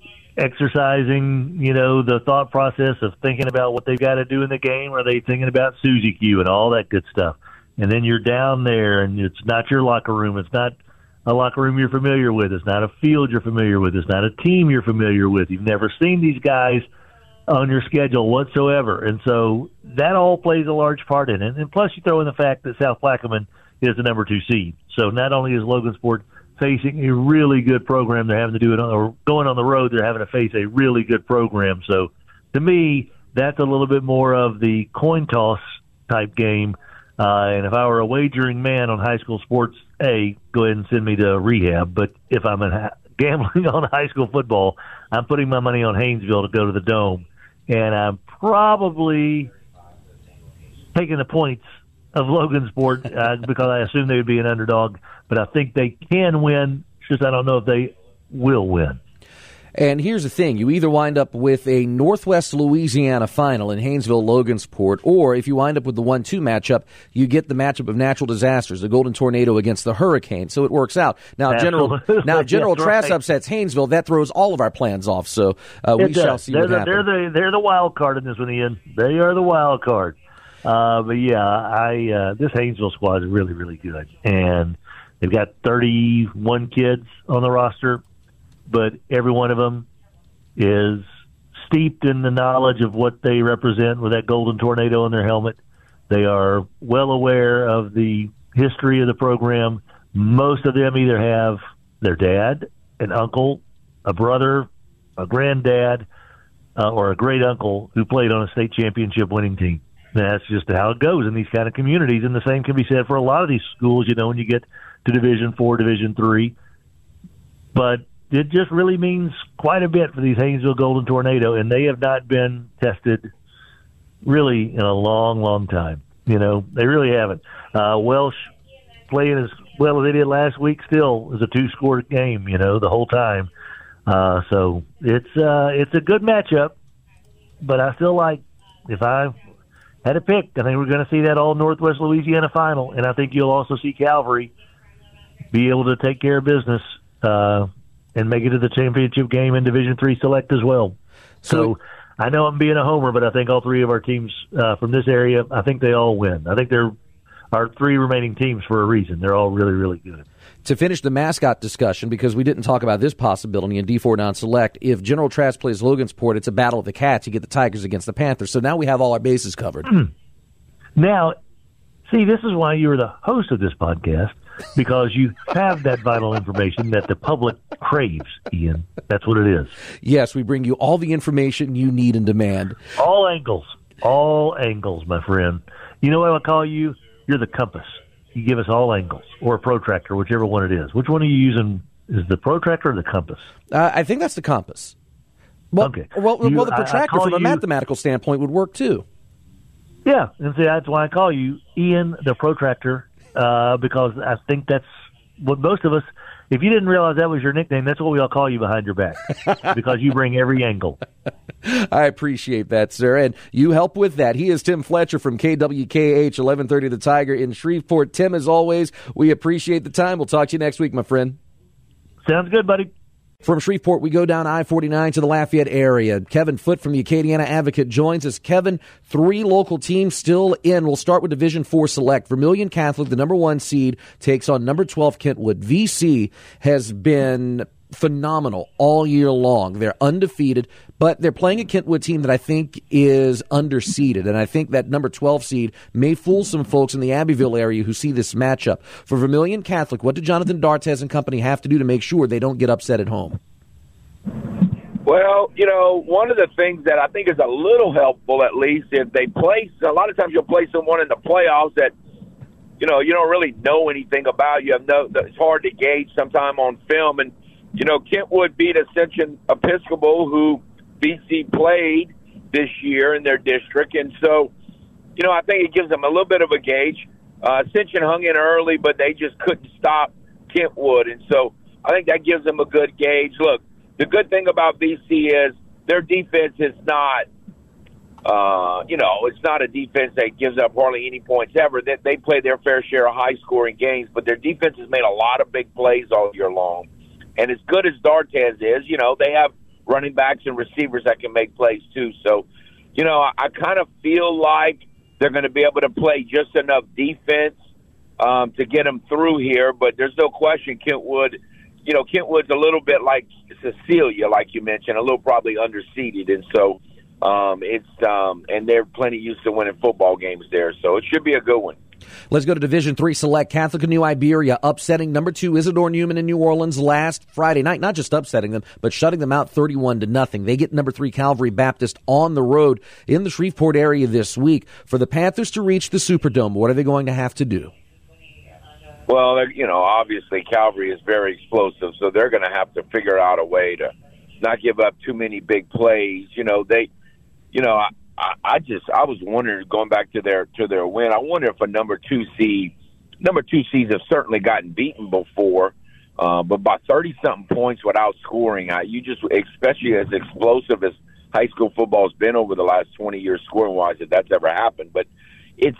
exercising, the thought process of thinking about what they've got to do in the game? Or are they thinking about Suzy Q and all that good stuff? And then you're down there, and it's not your locker room. It's not a locker room you're familiar with. It's not a field you're familiar with. It's not a team you're familiar with. You've never seen these guys on your schedule whatsoever. And so that all plays a large part in it. And plus you throw in the fact that South Plaquemine is the number 2 seed. So not only is Logansport facing a really good program, they're having to do it or going on the road, they're having to face a really good program. So to me, that's a little bit more of the coin toss type game. And if I were a wagering man on high school sports, go ahead and send me to rehab. But if I'm gambling on high school football, I'm putting my money on Haynesville to go to the Dome. And I'm probably taking the points of Logansport because I assume they would be an underdog. But I think they can win. It's just I don't know if they will win. And here's the thing. You either wind up with a Northwest Louisiana final in Haynesville-Logansport, or if you wind up with the 1-2 matchup, you get the matchup of natural disasters, the Golden Tornado against the Hurricane. So it works out. Now, General Trask upsets Haynesville. That throws all of our plans off. So we shall see what happens. They're the wild card in this one, Ian. They are the wild card. But, yeah, this Haynesville squad is really, really good. And they've got 31 kids on the roster. But every one of them is steeped in the knowledge of what they represent with that Golden Tornado in their helmet. They are well aware of the history of the program. Most of them either have their dad, an uncle, a brother, a granddad, or a great uncle who played on a state championship winning team. That's just how it goes in these kind of communities. And the same can be said for a lot of these schools, when you get to Division IV, Division III. But it just really means quite a bit for these Haynesville Golden Tornado, and they have not been tested really in a long, long time. They really haven't. Welsh playing as well as they did last week still is a 2-score game, the whole time. So it's a good matchup, but I feel like if I had to pick, I think we're going to see that all Northwest Louisiana final, and I think you'll also see Calvary be able to take care of business and make it to the championship game in Division III Select as well. So I know I'm being a homer, but I think all 3 of our teams from this area, I think they all win. I think there are 3 remaining teams for a reason. They're all really, really good. To finish the mascot discussion, because we didn't talk about this possibility in D4 non-select, if General Trask plays Logansport, it's a battle of the cats. You get the Tigers against the Panthers. So now we have all our bases covered. Now, see, this is why you're the host of this podcast, because you have that vital information that the public craves, Ian. That's what it is. Yes, we bring you all the information you need and demand. All angles, my friend. You know what I call you? You're the compass. You give us all angles, or a protractor, whichever one it is. Which one are you using? Is the protractor or the compass? I think that's the compass. Well, okay. Well, the protractor from a mathematical standpoint would work too. Yeah, and see, that's why I call you Ian the protractor. Because I think that's what most of us, if you didn't realize that was your nickname, that's what we all call you behind your back, because you bring every angle. I appreciate that, sir, and you help with that. He is Tim Fletcher from KWKH 1130 The Tiger in Shreveport. Tim, as always, we appreciate the time. We'll talk to you next week, my friend. Sounds good, buddy. From Shreveport, we go down I-49 to the Lafayette area. Kevin Foote from the Acadiana Advocate joins us. Kevin, 3 local teams still in. We'll start with Division IV Select. Vermilion Catholic, the number 1 seed, takes on number 12 Kentwood. VC has been phenomenal all year long. They're undefeated, but they're playing a Kentwood team that I think is underseeded, and I think that number 12 seed may fool some folks in the Abbeville area who see this matchup. For Vermilion Catholic, what do Jonathan D'Artes and company have to do to make sure they don't get upset at home? Well, one of the things that I think is a little helpful, at least, if they play, a lot of times you'll play someone in the playoffs that, you don't really know anything about. It's hard to gauge sometime on film, and Kentwood beat Ascension Episcopal, who BC played this year in their district. And so, I think it gives them a little bit of a gauge. Ascension hung in early, but they just couldn't stop Kentwood. And so I think that gives them a good gauge. Look, the good thing about BC is their defense is not It's not a defense that gives up hardly any points ever. They play their fair share of high-scoring games, but their defense has made a lot of big plays all year long. And as good as D'Artes is, they have running backs and receivers that can make plays too. So, I kind of feel like they're going to be able to play just enough defense to get them through here. But there's no question Kentwood's a little bit like Cecilia, like you mentioned, a little probably underseeded. And so and they're plenty used to winning football games there. So it should be a good one. Let's go to Division III Select. Catholic of New Iberia upsetting number 2 Isidore Newman in New Orleans last Friday night. Not just upsetting them, but shutting them out 31-0. They get number 3 Calvary Baptist on the road in the Shreveport area this week. For the Panthers to reach the Superdome, what are they going to have to do? Well, obviously Calvary is very explosive, so they're going to have to figure out a way to not give up too many big plays. I was wondering, going back to their win, I wonder if a number two seeds have certainly gotten beaten before, but by 30-something points without scoring, especially as explosive as high school football has been over the last 20 years scoring-wise, if that's ever happened. But it's,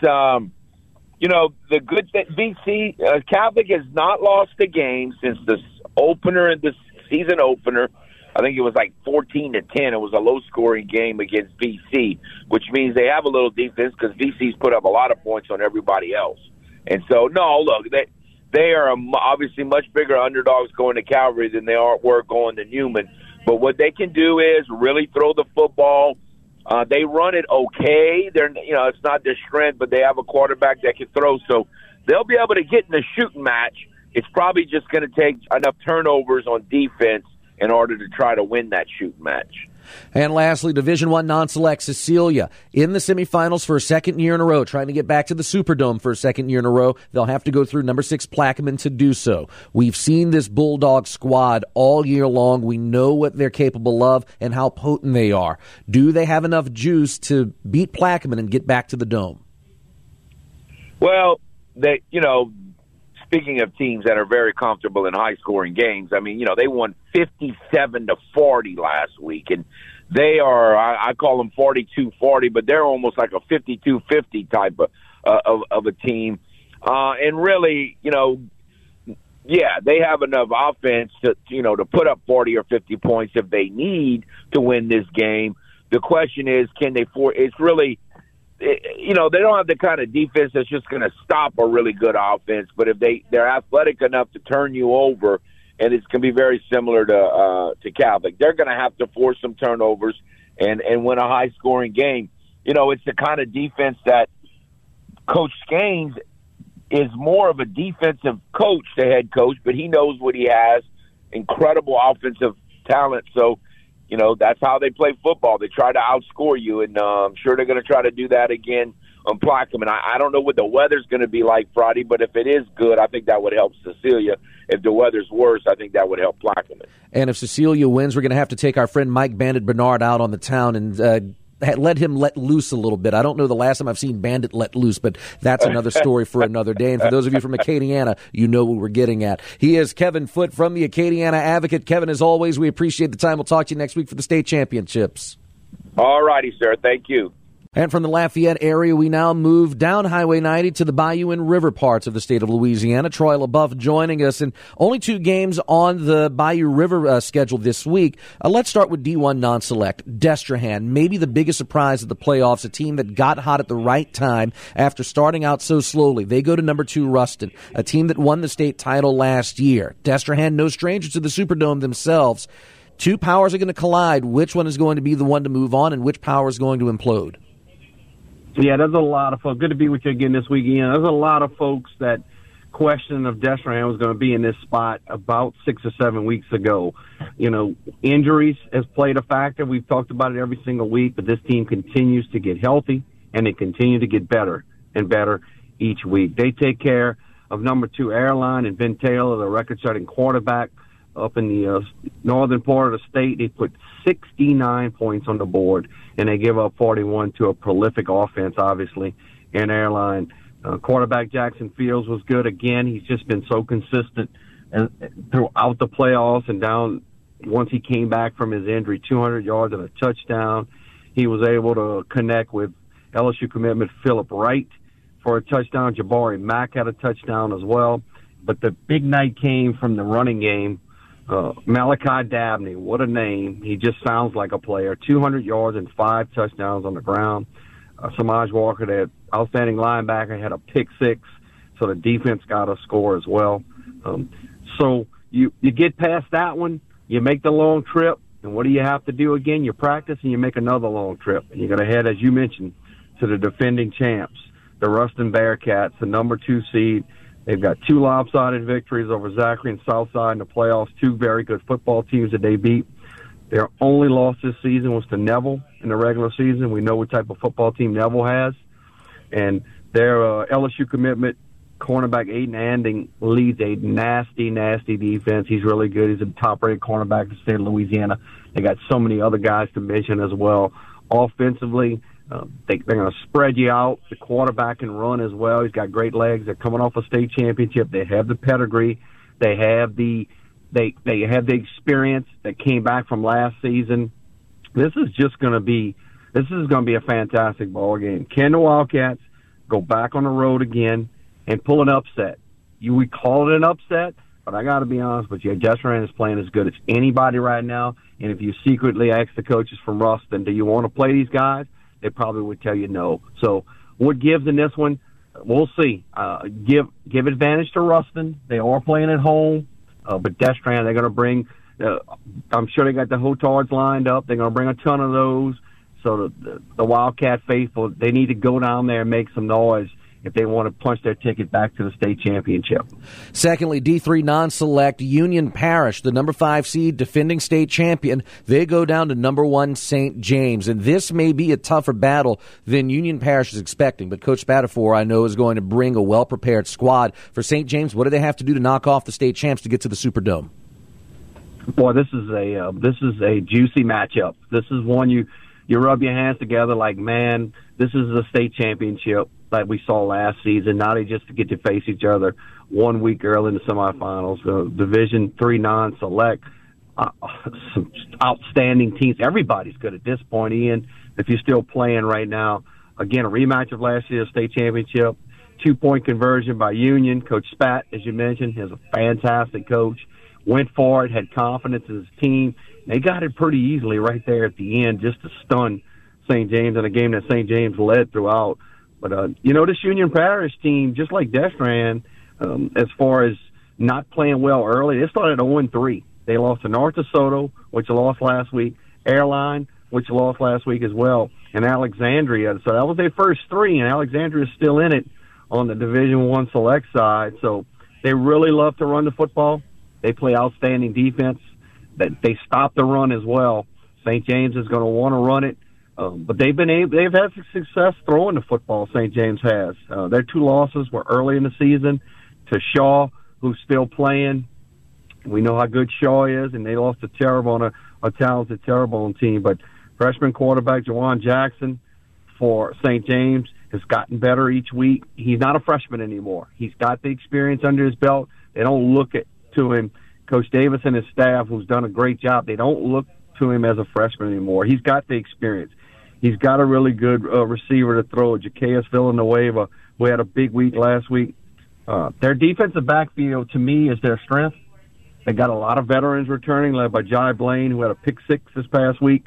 the good thing, BC, Catholic has not lost a game since the season opener. I think it was like 14-10. It was a low-scoring game against BC, which means they have a little defense because BC's put up a lot of points on everybody else. And so, they are obviously much bigger underdogs going to Calvary than they were going to Newman. But what they can do is really throw the football. They run it okay. It's not their strength, but they have a quarterback that can throw. So they'll be able to get in a shooting match. It's probably just going to take enough turnovers on defense in order to try to win that shooting match. And lastly, Division I non-select Cecilia in the semifinals for a second year in a row, trying to get back to the Superdome for a second year in a row. They'll have to go through number 6 Plaquemine to do so. We've seen this Bulldog squad all year long. We know what they're capable of and how potent they are. Do they have enough juice to beat Plaquemine and get back to the Dome? Well, speaking of teams that are very comfortable in high-scoring games, they won 57-40 last week, and they are, I call them 42-40, but they're almost like a 52-50 type of a team. And really, they have enough offense to put up 40 or 50 points if they need to win this game. The question is, can they it's really, they don't have the kind of defense that's just going to stop a really good offense. But if they're athletic enough to turn you over, and it's going to be very similar to Catholic, they're going to have to force some turnovers and win a high-scoring game. It's the kind of defense that Coach Skanes is more of a defensive coach, the head coach, but he knows what he has, incredible offensive talent. So, that's how they play football. They try to outscore you, and I'm sure they're going to try to do that again on Plaquemine. I don't know what the weather's going to be like Friday, but if it is good, I think that would help Cecilia. If the weather's worse, I think that would help Plaquemine. And if Cecilia wins, we're going to have to take our friend Mike Bandit Bernard out on the town and let him let loose a little bit. I don't know the last time I've seen Bandit let loose, but that's another story for another day. And for those of you from Acadiana, you know what we're getting at. He is Kevin Foote from the Acadiana Advocate. Kevin, as always, we appreciate the time. We'll talk to you next week for the state championships. All righty, sir. Thank you. And from the Lafayette area, we now move down Highway 90 to the Bayou and River parts of the state of Louisiana. Troy LaBeouf joining us, and only 2 games on the Bayou River schedule this week. Let's start with D1 non-select. Destrehan, maybe the biggest surprise of the playoffs, a team that got hot at the right time after starting out so slowly. They go to number 2 Ruston, a team that won the state title last year. Destrehan, no stranger to the Superdome themselves. 2 powers are going to collide. Which one is going to be the one to move on, and which power is going to implode? Yeah, there's a lot of folks. Good to be with you again this weekend. There's a lot of folks that questioned if Destrehan was going to be in this spot about 6 or 7 weeks ago. Injuries has played a factor. We've talked about it every single week, but this team continues to get healthy, and they continue to get better and better each week. They take care of number 2 Airline and Ben Taylor, the record-setting quarterback up in the northern part of the state. They put 69 points on the board, and they give up 41 to a prolific offense, obviously, in Airline. Quarterback Jackson Fields was good again. He's just been so consistent throughout the playoffs and down once he came back from his injury, 200 yards and a touchdown. he was able to connect with LSU commitment Phillip Wright for a touchdown. Jabari Mack had a touchdown as well. But the big night came from the running game. Malachi Dabney, what a name. He just sounds like a player. 200 yards and 5 touchdowns on the ground. Samaj Walker, the outstanding linebacker, had a pick 6, so the defense got a score as well. So you get past that one, you make the long trip, and what do you have to do again? You practice and you make another long trip. And you're going to head, as you mentioned, to the defending champs, the Ruston Bearcats, the number 2 seed. They've got 2 lopsided victories over Zachary and Southside in the playoffs, 2 very good football teams that they beat. Their only loss this season was to Neville in the regular season. We know what type of football team Neville has. And their LSU commitment, cornerback Aiden Anding, leads a nasty, nasty defense. He's really good. He's a top-rated cornerback in the state of Louisiana. They got so many other guys to mention as well. Offensively, they're going to spread you out. The quarterback can run as well. He's got great legs. They're coming off a state championship. They have the pedigree. They have the experience that came back from last season. This is going to be a fantastic ball game. Can the Wildcats go back on the road again and pull an upset? We call it an upset, but I got to be honest with you. Destrehan is playing as good as anybody right now. And if you secretly ask the coaches from Ruston, do you want to play these guys? They probably would tell you no. So what gives in this one? We'll see. Give advantage to Ruston. They are playing at home. But Destrehan, they're going to bring, I'm sure they got the Hotards lined up. They're going to bring a ton of those. So the Wildcat faithful, they need to go down there and make some noise if they want to punch their ticket back to the state championship. Secondly, D3 non-select Union Parish, the number 5 seed, defending state champion. They go down to number 1 St. James, and this may be a tougher battle than Union Parish is expecting. But Coach Spatafor, I know, is going to bring a well-prepared squad. For St. James, what do they have to do to knock off the state champs to get to the Superdome? Boy, this is a juicy matchup. This is one you rub your hands together like, man, this is a state championship like we saw last season. Now they just get to face each other 1 week early in the semifinals. Division III non-select, some outstanding teams. Everybody's good at this point, Ian, if you're still playing right now. Again, a rematch of last year's state championship. 2-point conversion by Union. Coach Spat, as you mentioned, is a fantastic coach. Went for it, had confidence in his team. They got it pretty easily right there at the end just to stun St. James in a game that St. James led throughout. But, this Union Parish team, just like Destrehan, as far as not playing well early, they started 0-3. They lost to North DeSoto, which lost last week, Airline, which lost last week as well, and Alexandria. So that was their first 3, and Alexandria is still in it on the Division I select side. So they really love to run the football. They play outstanding defense. They stop the run as well. St. James is going to want to run it. But they've had success throwing the football. St. James has. Their 2 losses were early in the season to Shaw, who's still playing. We know how good Shaw is, and they lost to Terrebonne, a talented Terrebonne team. But freshman quarterback Jawan Jackson for St. James has gotten better each week. He's not a freshman anymore. He's got the experience under his belt. They don't look to him. Coach Davis and his staff, who's done a great job, they don't look to him as a freshman anymore. He's got the experience. He's got a really good receiver to throw, Zacchaeus Villanueva, who had a big week last week. Their defensive backfield, to me, is their strength. They got a lot of veterans returning, led by Jai Blaine, who had a pick 6 this past week.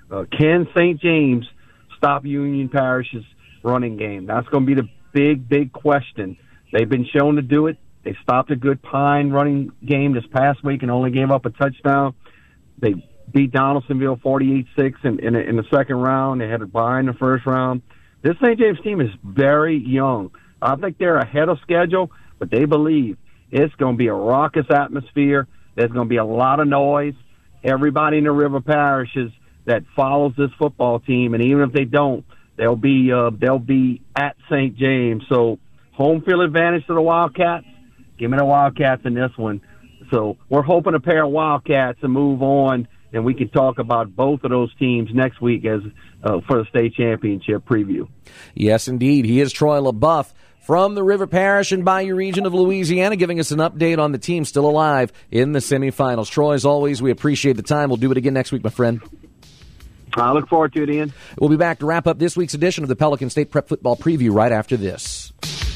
Can St. James stop Union Parish's running game? That's going to be the big, big question. They've been shown to do it. They stopped a good Pine running game this past week and only gave up a touchdown. They beat Donaldsonville 48-6 in the second round. They had a bye in the first round. This St. James team is very young. I think they're ahead of schedule, but they believe it's going to be a raucous atmosphere. There's going to be a lot of noise. Everybody in the River Parishes that follows this football team, and even if they don't, they'll be at St. James. So home field advantage to the Wildcats. Give me the Wildcats in this one. So we're hoping a pair of Wildcats to move on, and we can talk about both of those teams next week as for the state championship preview. Yes, indeed. He is Troy LaBeouf from the River Parish and Bayou region of Louisiana, giving us an update on the team still alive in the semifinals. Troy, as always, we appreciate the time. We'll do it again next week, my friend. I look forward to it, Ian. We'll be back to wrap up this week's edition of the Pelican State Prep Football Preview right after this.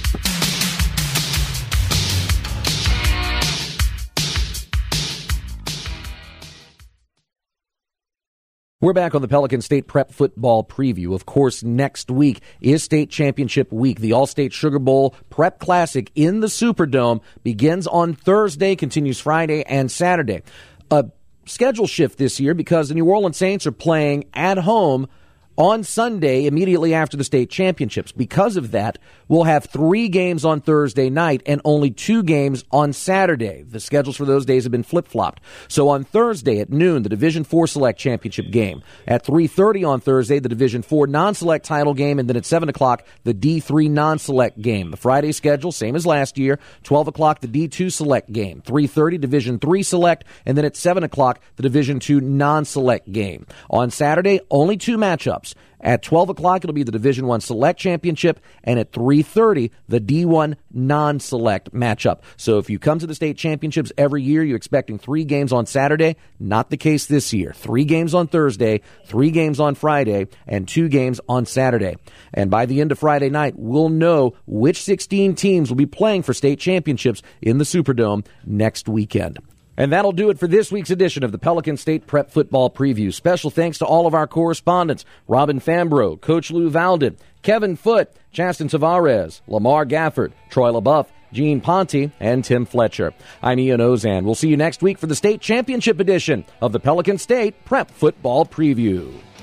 We're back on the Pelican State Prep Football Preview. Of course, next week is State Championship Week. The All-State Sugar Bowl Prep Classic in the Superdome begins on Thursday, continues Friday and Saturday. A schedule shift this year because the New Orleans Saints are playing at home on Sunday immediately after the state championships. Because of that, we'll have 3 games on Thursday night and only 2 games on Saturday. The schedules for those days have been flip-flopped. So on Thursday at noon, the Division IV Select Championship game. At 3:30 on Thursday, the Division IV Non-Select title game, and then at 7 o'clock, the D3 Non-Select game. The Friday schedule, same as last year, 12 o'clock, the D2 Select game. 3:30, Division III Select, and then at 7 o'clock, the Division II Non-Select game. On Saturday, only 2 matchups. At 12 o'clock, it'll be the Division I Select Championship, and at 3:30, the D1 Non-Select matchup. So if you come to the state championships every year, you're expecting 3 games on Saturday. Not the case this year. 3 games on Thursday, 3 games on Friday, and 2 games on Saturday. And by the end of Friday night, we'll know which 16 teams will be playing for state championships in the Superdome next weekend. And that'll do it for this week's edition of the Pelican State Prep Football Preview. Special thanks to all of our correspondents, Robin Fambro, Coach Lou Valden, Kevin Foote, Chasten Tavares, Lamar Gafford, Troy LaBeouf, Gene Ponte, and Tim Fletcher. I'm Ian Ozan. We'll see you next week for the state championship edition of the Pelican State Prep Football Preview.